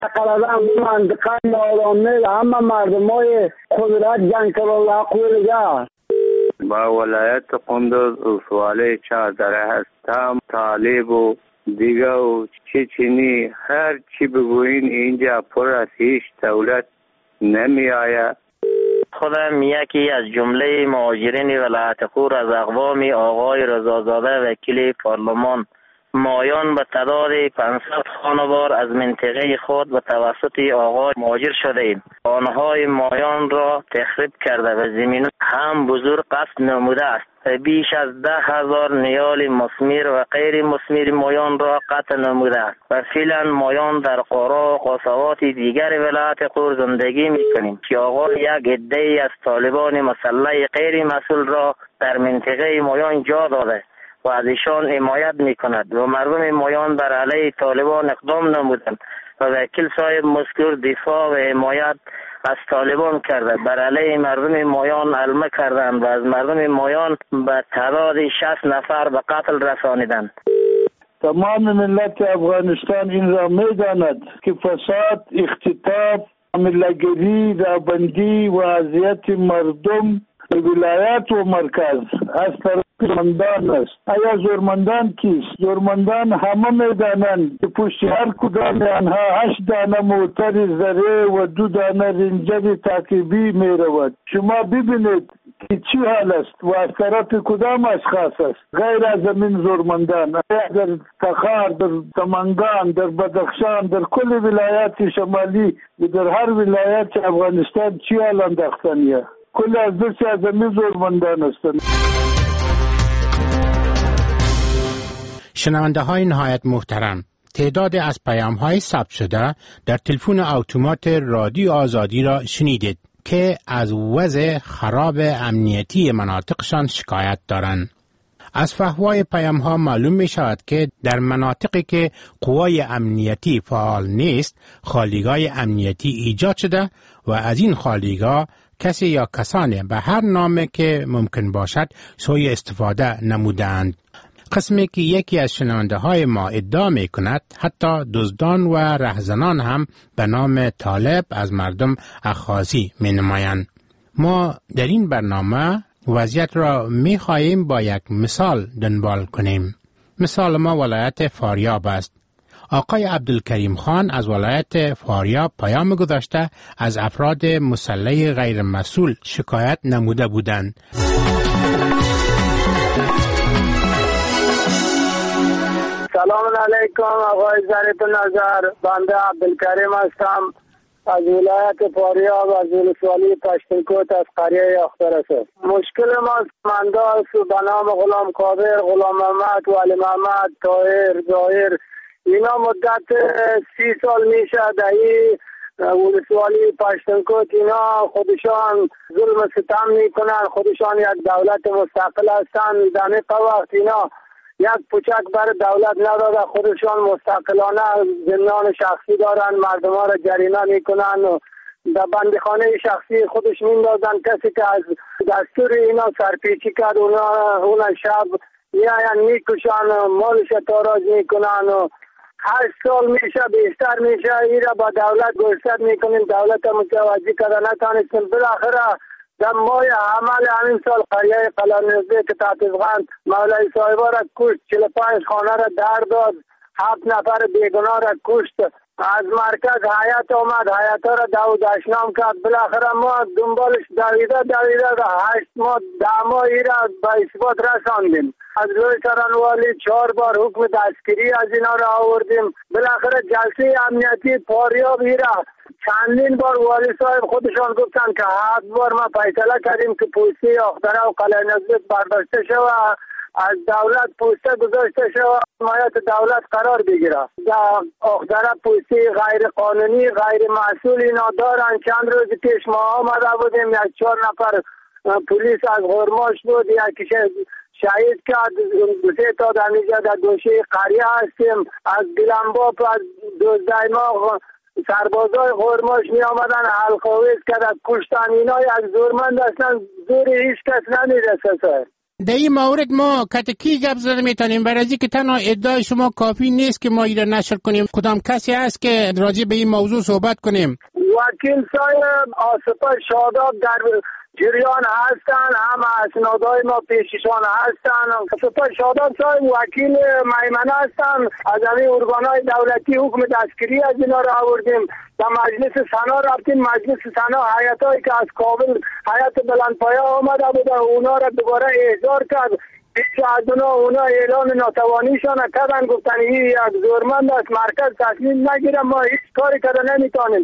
تقریبا منطقه نارامل همه مردمای قدرت جنگ الله قولگاه با ولایت قندوز اصواله چادره هستم. طالب و دیگه و چینی هر چی بگوین اینجا پر از هیچ دولت نمی آید. خودم یکی از جمله مهاجرین ولایت خور از اقوام آقای رضازاده وکیل پارلمان مایان به تعداد 500 خانوار از منطقه خود به توسط آقای مهاجر شده ایم. آنهای مایان را تخریب کرده و زمین هم بزرگ قصد نموده است. بیش از 10,000 نیال مثمر و غیر مثمر مایان را قطع نموده است و فعلا مایان در قرا و قصوات دیگر ولایت خور زندگی میکنیم که آقا یک عده‌ای از طالبان مسلح غیر مسئول را در منطقه مایان جا داده و از ایشان حمایت میکند و مردم مایان بر علیه طالبان اقدام نمودند و وکیل صاحب مذکور دفاع و حمایت از طالبان کرده. بر علیه مردم مایان علمه کردند و از مردم مایان به تعداد 60 نفر به قتل رسانیدند. تمام ملت افغانستان این را می‌داند که فساد، اختطاف، ملت‌گری، رابندی و اذیت مردم به ولایت و مرکز از طرف زورمندان است. آیا زورمندان کیست؟ زورمندان همه میدانند که پشت هر کدام آنها 8 دانه موتر زره و 2 دانه رنجر تعقیبی می رود. شما ببینید که چی حال است و از طرف کدام اشخاص است غیر از زمین زورمندان. در تخار، در سمنگان، در بدخشان، در کل ولایات شمالی و در هر ولایت افغانستان چی حال انداختنیه؟ کل از دست از زمین زورمندان هستند. شنونده های نهایت محترم، تعداد از پیام های ثبت شده در تلفن اتومات رادیو آزادی را شنیدید که از وضع خراب امنیتی مناطقشان شکایت دارند. از فحوای پیام ها معلوم می شود که در مناطقی که قوای امنیتی فعال نیست خالیگاه امنیتی ایجاد شده و از این خالیگاه کسی یا کسانی به هر نامی که ممکن باشد سوء استفاده نمودند. قسمی که یکی از شنونده های ما ادعا می کند حتی دزدان و رهزنان هم به نام طالب از مردم اخاذی می نمایند. ما در این برنامه وضعیت را می خواهیم با یک مثال دنبال کنیم. مثال ما ولایت فاریاب است. آقای عبدالکریم خان از ولایت فاریاب پیام گذاشته از افراد مسلح غیر مسئول شکایت نموده بودند. سلام علیکم آقای ظریف نظر، بنده عبدالکریم هستم از ولایت فاریاب از ولسوالی پشتونکوت از قریه اختر است. مشکل ما منداس به نام غلام کابر، غلام محمد، ولی محمد، طاهر، ظاهر اینا مدت 30 سال میشه در ولسوالی پشتونکوت اینا خودشان ظلم ستم میکنن، خودشان یک دولت مستقل هستن. در وقت اینا یک پوچک بر دولت نداده، خودشان مستقلانه زندان شخصی دارن، مردم ها را جریمه میکنن و در بندخانه شخصی خودش میندازن. کسی که از دستور اینا سرپیچی کرد اونا شب میاین میکشن، مالش تاراج میکنن و 8 سال میشه بیشتر میشه ایرا با دولت گوشت میکنیم، دولت متوجه کرده نتانستیم. بالاخره در ماه عمل همین سال قریه قلعه‌نوزده که تحت افغان مولای صاحبا را کشت، 45 خانه را در داد، 7 نفر بیگناه را کشت. از مرکز هیئت آمد، هیئت را داود اشنام کرد. بالاخره ما دنبالش دویده 8 ماه 10 ماه را به اثبات رساندیم. از روی سرانوالی 4 بار حکم دستگیری از اینا را آوردیم. بالاخره جلسه امنیتی فاریاب را چندین بار والی صاحب خودشان گفتن که 7 بار ما فیصله کردیم که پوستی اختره و قلعه‌نوزده برداشته شود، از دولت پوسته گذاشته شود، حمایت دولت قرار بگیره. در اختره پوستی غیر قانونی غیر مسئول اینا دارن. چند روز پیش ما آمده بودیم، 4 نفر پلیس از غرماش بود، یکی شهید کرد، 2 تا در اینجا در گوشه قریه هستیم. از گلنباب از 12 ماه سربازای غرماش می آمدن حلقاویز کرد، کشتن. اینا یک زورمند هستن، زور هیچ کس نمیرسه. در این مورد ما کتکی گپ زده میتونیم برای که تنها ادعای شما کافی نیست که ما ایره نشر کنیم. کدام کسی هست که راجع به این موضوع صحبت کنیم؟ وکیل صاحب آصف شاداب در جریان هستن، هم اسنادهای ما پیششان هستن. آصف شاداب صاحب وکیل میمنه هستن. از همین ارگانهای دولتی حکم دستگیری از اینا را آوردیم. در مجلس سنا رفتیم. مجلس سنا هیئتایی که از کابل هیئت بلندپایه آمده بودن اونا را دوباره احضار کرد. پیش از اونا اعلان ناتوانیشان کردن، گفتن این یک زورمند است، مرکز تصمیم نگیره، ما هیچ کاری کرده نمیتونیم.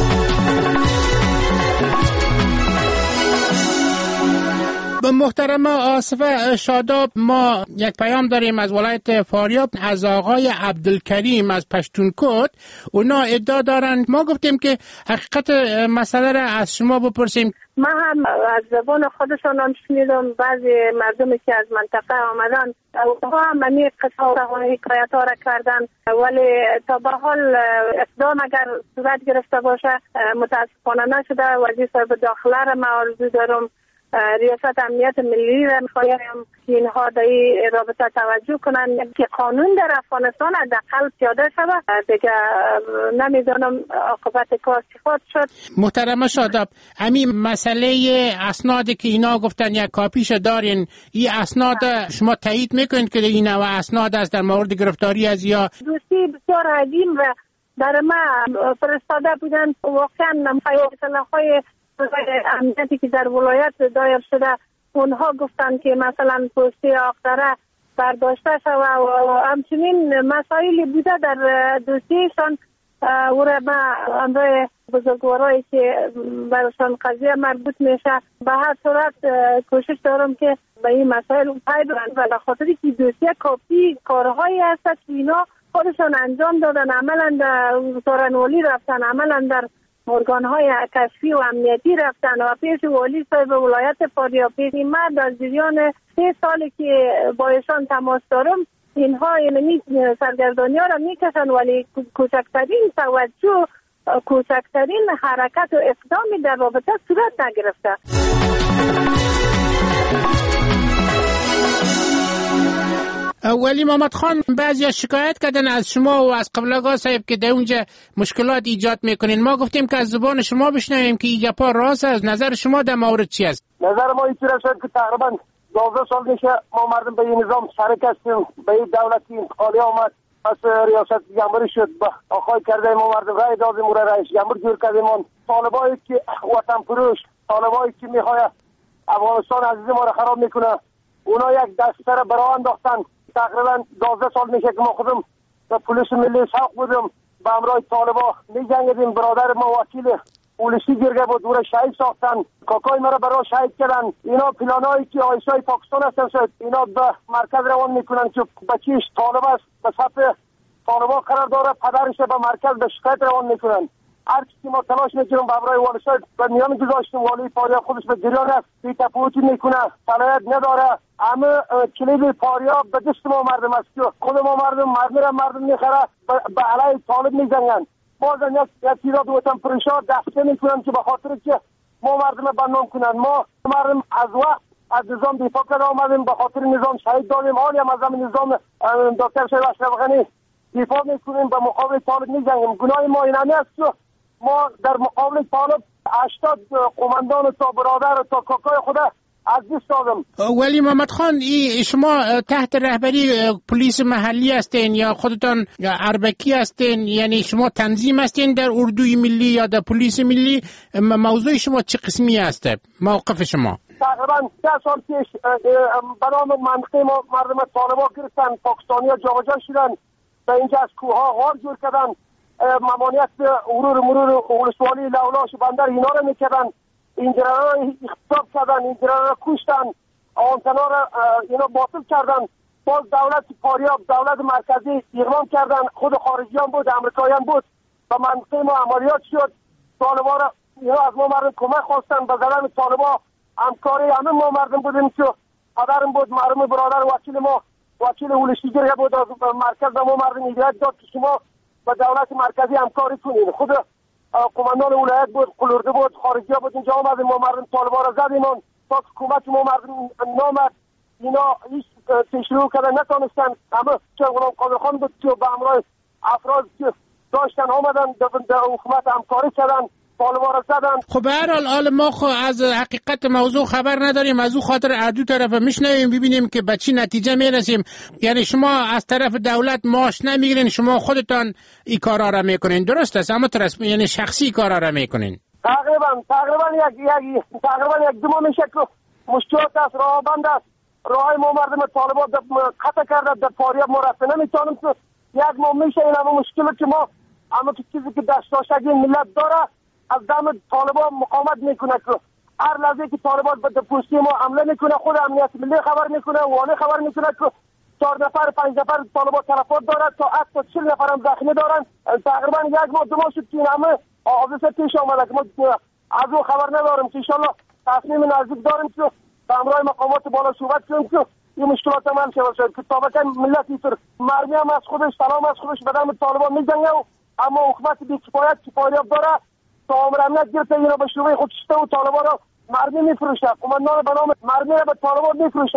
محترم آصف شاداب، ما یک پیام داریم از ولایت فاریاب از آقای عبدالکریم از پشتونکوت. اونا ادعا دارن، ما گفتیم که حقیقت مسئله را از شما بپرسیم. ما هم از زبان خودشان هم شنیدم بعضی مردمی که از منطقه آمدن اونها هم منی قصه و حکایت ها را کردن، ولی تا به حال اقدام اگر صورت گرفته باشه متاسفانه نشده. وزیر صاحب داخله را ما آرزو دارم، ریاست امنیت ملی را میخوایم که اینها در این رابطه توجه کنن که قانون در افغانستان حداقل پیاده شود. دیگه نمیدونم عاقبت کار چی خواهد شد. محترم شاداب، همین مسئله اسنادی که اینا گفتن یک کاپیش دارین، این اسناد شما تایید میکنید که این نوع اسناد است در مورد گرفتاری از یا دوستی بسیار عظیم و در ما فرستاده بودن؟ واقعا اصلاحهای امنیتی که در ولایت دایر شده اونها گفتن که مثلا پستی آقدره برداشته شده و همچنین مسائلی بوده در دوستیشان و را ما امروی بزرگوارایی که برشان قضیه مربوط میشه به هر صورت کوشش دارم که به این مسائل پای برن و بخاطری که دوستیه کافی کارهایی هست که اینا خودشان انجام دادن، عملا در سارنوالی رفتن، عملا در ارگان‌های کشفی و امنیتی رفتن و پیش والی صاحب ولایت فاریاب. این مرد از جریان 3 سالی که با ایشان تماس دارم اینها یعنی سرگردانی ها را میکشن، ولی کوچکترین توجه، کوچکترین حرکت و اقدامی در رابطه صورت نگرفته. ولی محمد خان بعضی شکایت کردن از شما و از قبلگاه صاحب که در اونجا مشکلات ایجاد میکنین. ما گفتیم که از زبان شما بشنویم که این گپا راست است. نظر شما در مورد چی است؟ نظر ما این شد که تقریبا 12 سال میشه ما مردم به این نظام شریک هستیم. به این دولتی انتقالی آمد، پس ریاست جمهوری شد، با آخای کرده ما مردم رای دادیم و رئیس جمهور جور کردیم. طالبایی که وطن فروش، طالبایی که میخواد افغانستان عزیز ما را خراب میکنه، اونا یک دسته را برای انداختن. تقریبا 12 سال میشه که ما خودم به پلیس ملی ساق بودم، به همراه طالبا می‌جنگیدیم. برادر ما وکیل پلیسی گرگه بود، او را شهید ساختن، کاکای ما را برای شهید کردن. اینا پلانایی که آیسای پاکستان هستن شد، اینا به مرکز روان میکنن که بچیش طالب است، به صف طالبا قرار داره، پدرش به مرکز به شکایت روان میکنن. هر چیزی ما تلاش میکنیم به همراه والی صاحب به میان گذاشتیم. والی فاریاب خودش به جریان است، بی تفاوتی میکنه، صلاحیت نداره. همه کلید فاریاب به دست ما مردم است که خود ما مردم میخره به علیه طالب میجنگن. بازن یک تعداد وطن فروشا دسته میکنن که به خاطر که ما مردم بدنام کنن. ما مردم از وقت از نظام دفاع کرده آمدیم، به خاطر نظام شهید دادیم. حالی هم از همین نظام دکتر شریف اشرف غنی دفاع میکنیم، به مقابل طالب میجنگیم. گناه ما این است که ما در مقابل طالب 80 قماندان تا برادر تا کاکای خدا از دست دادم. ولی محمد خان، شما تحت رهبری پلیس محلی هستین یا خودتان اربکی هستین؟ یعنی شما تنظیم هستین در اردوی ملی یا در پلیس ملی؟ موضوع شما چه قسمی هسته؟ موقف شما؟ تقریبا 3 سال پیش به نام منطقه ما مردم طالبا گرفتن، پاکستانی ها جابجا شدن، به اینجا از کوه ها غار جور کردن، ممانعت مرور ولسوالی لولاش بندر اینا رو میکردن، اینجرا را اختطاف کردن، اینجرا را کشتن، آنتنا را اینا باطل کردن. باز دولت فاریاب، دولت مرکزی اقدام کردن، خود خارجیان بود، امریکاییان بود، به منطقه ما عملیات شد. طالبا را اینا از ما مردم کمک خواستن به زدن طالبا. همکاری همه ما مردم بودیم که پدرم بود، مرحوم برادر وکیل ما وکیل ولشیگری بود، از مرکز ما مردم ایجاد داد که شما با دولت مرکزی همکاری کنید. خود قماندان ولایت بود، قلورده بود، خارجی بود، اینجا آمدیم ما مردم طالبا را زدیم تا حکومت ما مردم نامد. اینا هیچ تشریح کردن نتونستن. همه چه غلام قادر خان بود که به همراه افراد که داشتن آمدن در حکومت همکاری کردن، طالبان زدن. خب به هر حال ما از حقیقت موضوع خبر نداریم، از او خاطر ادو طرف میشنویم ببینیم که به چی نتیجه میرسیم. یعنی شما از طرف دولت معاش نمیگیرین، شما خودتان این کارا را میکنین، درست است؟ اما یعنی شخصی کارا را میکنین. تقریبا یک دو ماه میشه که مشکلات است، راه بند است، راه ما مردم طالبان قطع کرده، در فاریاب ما رفت نمیتونیم که یک ماه میشه. این همه مشکلی که ما همه چیزی که داشتاشگی ملت داره از دم طالبان مقاومت میکنه که هر لحظه که طالبان به پشتی ما حمله میکنه خود امنیت ملی خبر میکنه، والی خبر میکنه که 4 نفر 5 نفر طالبان تلفات دارد تا حتی 40 نفر هم زخمی دارن. تقریبا یک ماه دو ماه شد که این همه حادثه پیش آمده که ما از او خبر نداریم که انشالله تصمیم نزدیک داریم که به همراه مقامات بالا صحبت کنیم که این مشکلات هم شد که طبقا ملت اینطور مرمی هم از خودش سلام از خودش به دم طالبان میجنگه، اما حکومت بی‌کفایت که فاریاب داره تا امر امنیت گرفته اینا به شروع خود شده و طالبان را مرمی میفروشه، قماندان به نام مرمی را به طالبان میفروشه.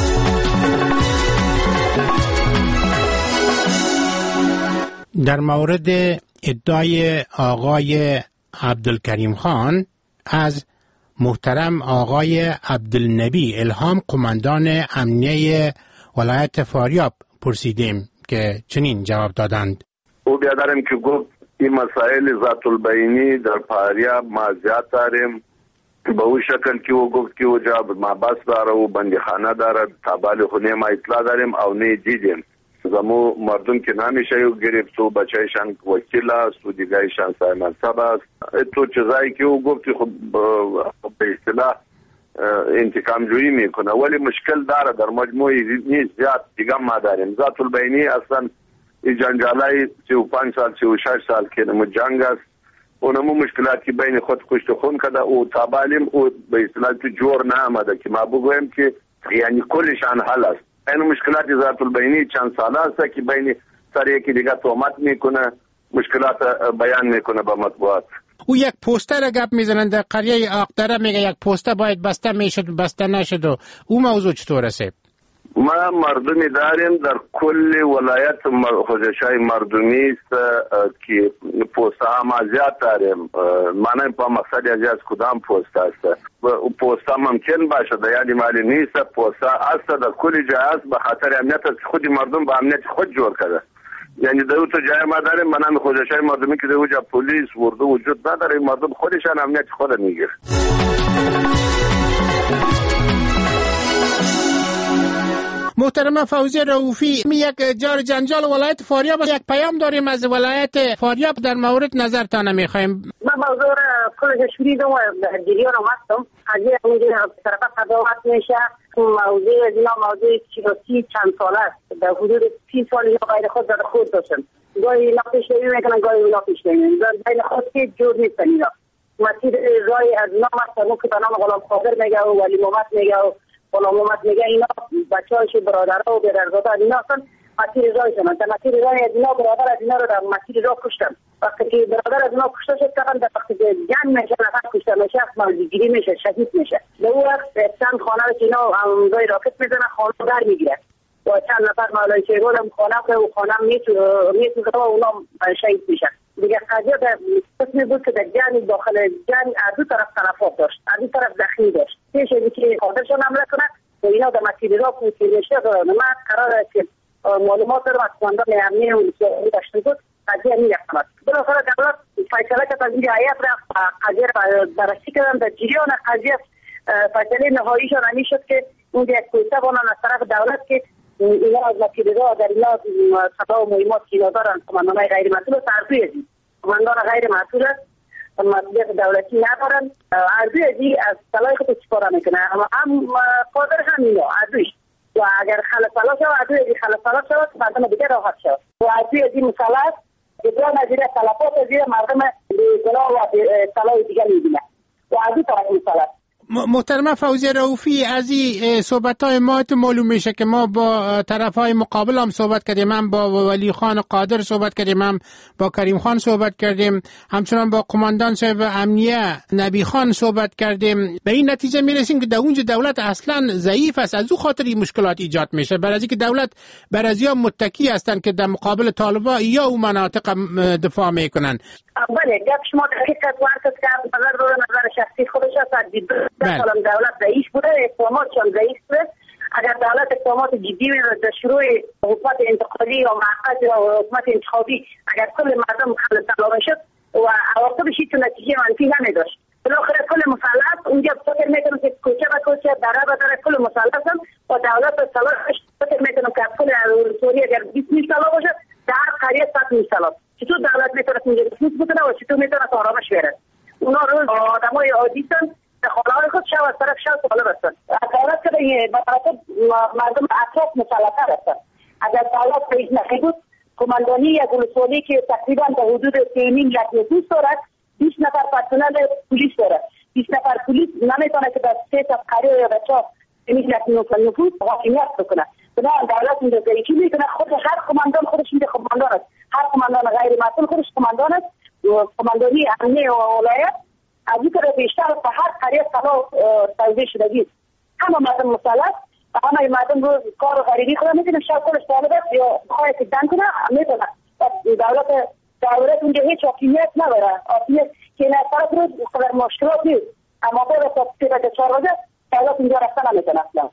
در مورد ادعای آقای عبدالکریم خان از محترم آقای عبدالنبی الهام قماندان امنیه ولایت فاریاب پرسیدیم که چنین جواب دادند. او بیادرم که گفت این مسائل ذات البینی در فاریاب ما زیاد داریم، به او شکل که او گفت که او جا محبس داره و بندیخانه داره، تابال خونه ما اطلاع داریم او نه دیدیم. زمو مردم که نمیشه یو گرفت و بچهشان وکیل است و دیگرشان صاحب منصب است. تو چیزایی که او گفت خب به اصطلاح انتقام جویی میکنه، ولی مشکل داره در مجموعی نیست زیاد دیگه ما داریم. ذات البینی اصلا این جنجالای 35 سال 36 سال که نمو جنگ است، اونمو مشکلاتی بین خود کشت خون کده و تابالیم او به اصطلاح تو جور نامده که ما بگویم که یعنی کلشان حل است. این مشکلات ذات البینی چند ساله است که بین سر یکی دیگه تهمت میکنه، مشکلات بیان میکنه به مطبوعات. او یک پوستر گپ میزنن در قریه آقدره، میگه یک پوستر باید بسته میشد بسته نشد و او موضوع چطور است؟ ما مردمی داریم در کل ولایت خوزشای مردمی است که پوسته ما زیاد داریم. معنی با مقصد از کدام پوسته است؟ پوسته ممکن باشه یعنی مالی نیست، پوسته است در کل جای است به خاطر امنیت است، خود مردم با امنیت خود جور کرده. یعنی در تو جای ما داریم منم خوزشای مردمی که در اونجا پلیس ورده وجود نداره، مردم خودشان امنیت خود میگیره. محترم فوزی رؤوفی، یک جار جنجال ولایت فاریاب یک پیام داریم از ولایت فاریاب، در مورد نظرتان میخوایم. من موضوع را کلش شنیدم و در جریان آمدم. قضیه اونجا طرف قضاوت میشه. موضوع اینا موضوع سیاسی چند ساله است، در حدود 30 سال یا غیر خود در خود داشتن، گاهی اینا پیشنهاد میکنن گاهی اونا پیشنهاد میکنن، بین خود که جور نیستن. اینا مسیر رای از نام است که به نام غلام قادر میگه و ولی محمد میگه و غلام محمد میگه، اینا بچه‌هاش برادرها و برادرزاده اینا هستن. مسیر رایشون در مسیر رای از اینا برادر از اینا رو در مسیر راه کشتن. وقتی که برادر از اینا کشته شد کردن، در وقتی که جنگ میشه نفر کشته میشه موجودگیری میشه، شهید میشه. در اون وقت چند خانه رو که اینا امضای راکت میزنن خانه در میگیره و چند نفر مولای شیرول هم خانه و خانه میتونه و اونا شهید میشن. دیگه قضیه در قسمی بود که در جنگ داخل جنگ از دو طرف تلفات داشت، از دو طرف زخمی داشت. پیش از اینکه قادرشان حمله کنه و اینا در مسیر راه کوچه میشه من قرار است که معلومات رو از قماندان امنیه و ولایت داشته بود. قضیه میرفتم بالاخره دولت فیصله کرد از این هیئت رفت قضیه رو بررسی کردن. در جریان قضیه فیصله نهاییشان همین شد که اون یک کویته بانن از طرف دولت که اینا از مسیر راه در اینا صدا و مهمات که اینا دارن قماندان غیر مسئول است. هر دوی از این قماندان غیر مسئول است، مسئولیت دولتی ندارن. هر دوی از این از صلاح خود استفاده میکنه، هم قادر هم اینا هر دویش. و اگر خلصلا شد هر دوی از این خلصلا شد مردم دیگه راحت شد و هر دوی از این مسئله ادعا نظیره تلفات از این مردم به اطلاع و صلاح دیگه میبینه و هر دوی طرف مسئله. محترمه فوزیه رؤوفی، از این صحبت‌های ما معلوم میشه که ما با طرف‌های مقابل هم صحبت کردیم، هم با ولی خان قادر صحبت کردیم، هم با کریم خان صحبت کردیم، همچنان با قماندان صاحب امنیه نبی خان صحبت کردیم. به این نتیجه میرسیم که در اونجا دولت اصلا ضعیف است، از او خاطر این مشکلات ایجاد میشه، برای اینکه دولت بر از یا متکی هستند که در مقابل طالبان یا اون مناطق دفاع میکنن. بله، گپ شما دقیق است که نظر شخصی خودش است. مثلا دولت ضعیف بوده، اقدامات هم ضعیف بوده. اگر دولت اقدامات جدی در شروع حکومت انتقالی یا معقد یا حکومت انتخابی اگر کل مردم مخالف طالبان شد و عواقبش هیچ نتیجه منفی نمیداشت، بالاخره کل مسلط اونجا فکر میکنم که کوچه به کوچه دره به دره کل مسلط هم و دولت به صلاحش فکر میکنم که کل سوریه اگر 20 میلیون باشه در قریه 100 میلیون. چطور دولت میتونه اینجا نفوذ بکنه و چطور میتونه آرامش بیاره؟ اونا روز آدمای عادی هستن، خانه‌های خود شب از طرف شب طالب هستن. دولت که مردم اطراف مسلط‌تر هستن. اگر دولت رئیس نخیبود کماندانی یک ولسوالی که تقریبا به حدود 3.5 لک نفوس دارد، 20 نفر پرسنل پلیس دارد. 20 نفر پلیس نمیتونه که در 3 تا قریه یا بچه 3.5 لک نفوس حاکمیت بکنه. بنابراین دولت اینجا ضعیفی میکنه. خود هر کماندان خودش اینجا کماندان است. هر کماندان غیر مسئول خودش کماندان است. کماندانی امنیه و ولایت از این طرف بیشتر به هر قریه سلاح توزیع شدگی. همه مردم مسلط و همه مردم روز کار و غریبی خود میتونه شب خودش طالب است یا بخواه اکتدان کنه میتونه. دولت اونجا هیچ حاکمیت نداره. حاکمیت که این از طرف روز خبر مشکلات نیست، اما باید تا 3-4 روزه دولت اینجا رفتن نمیتونه اصلا.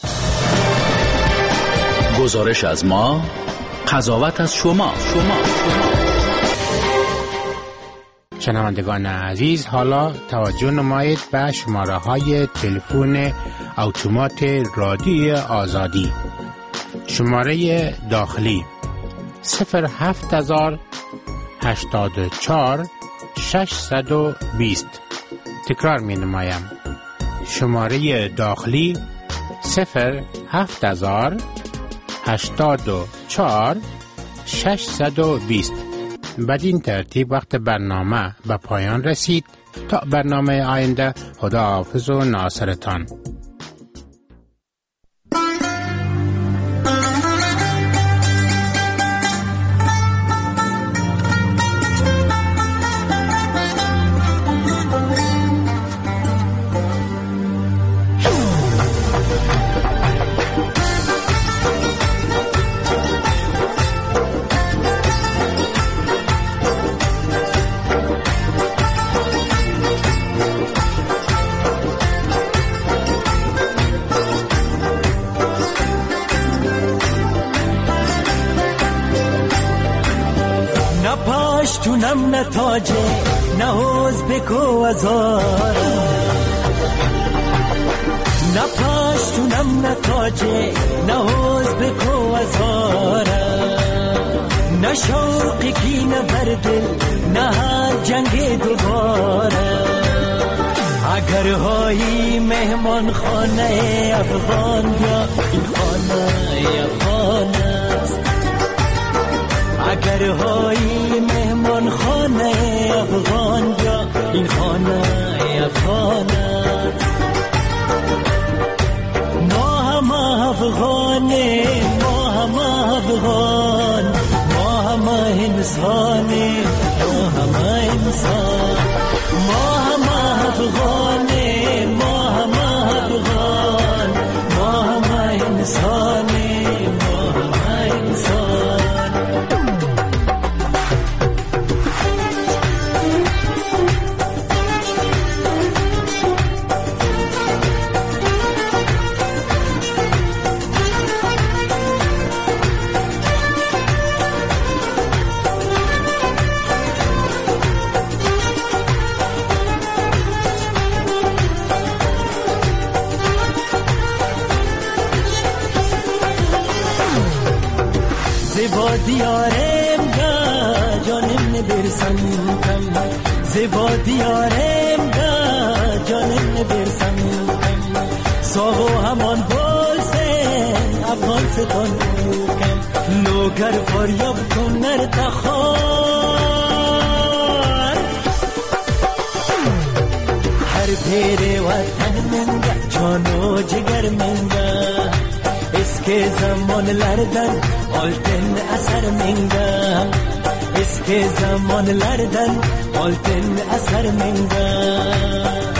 گزارش از ما، قضاوت از شما. شنوندگان عزیز، حالا توجه نمایید به شماره های تلفن اتومات رادیوی آزادی. شماره داخلی 07084 620. تکرار می نمایم. شماره داخلی 07084 620. بدین ترتیب وقت برنامه به پایان رسید. تا برنامه آینده، خداحافظ و ناصرتان. پاشتونم نتاجه نهوز بکو ازارم، نپاشتونم نتاجه نهوز بکو ازارم، نه شوقی کی نه بردل نه هر جنگ دوباره. اگر هایی مهمان خانه افغان یا این خانه افغان است، اگر هایی مهمان خانه افغان یا این خانه افغان است. ما هم افغانه، ما هم افغان، ما هم انسانه، ما هم انسان، ما هم افغانه، ما هم افغان، ما هم انسانه، ما هم انسان. زیبا دیارم گا جانم نبرسم کم، زیبا دیارم گا جانم نبرسم کم، ساغو همان بولسن افغان ستان کم، لوگر فریاب کنر تخار، هر پیر وطن zamonlardan oltin asar menga, eski zamonlardan oltin asar menga.